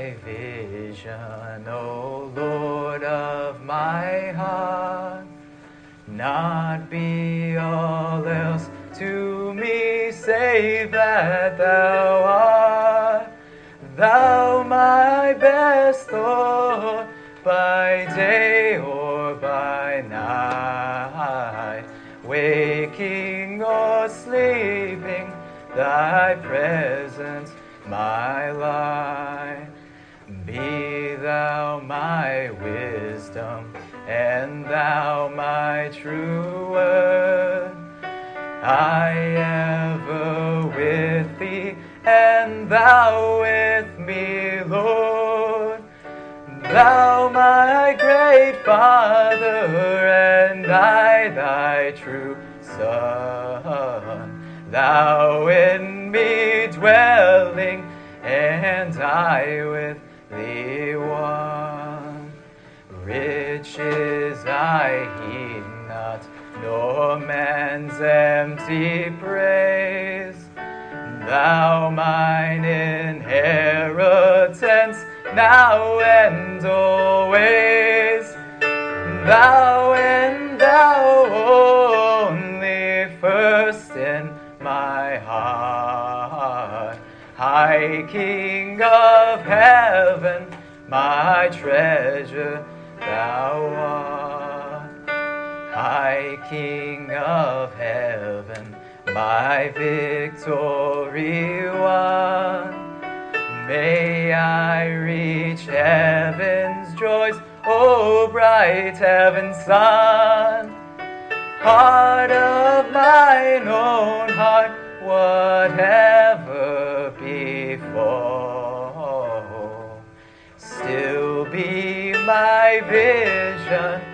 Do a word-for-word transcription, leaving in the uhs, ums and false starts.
my vision, O Lord of my heart. Not be all else to me save that thou art. Thou my best, Lord, by day or by night, waking or sleeping, thy presence my light. Be thou my wisdom, and thou my true word. I ever with thee, and thou with me, Lord. Thou my great Father, and I thy true Son. Thou in me dwelling, and I with thee one. Riches I heed not, nor man's empty praise. Thou mine inheritance, now and always. Thou and thou only, first in my heart. High King of heaven, my treasure thou art. High King of heaven, my victory won. May I reach heaven's joys, O bright heaven's sun. Heart of mine own heart, whatever befall, still be my vision,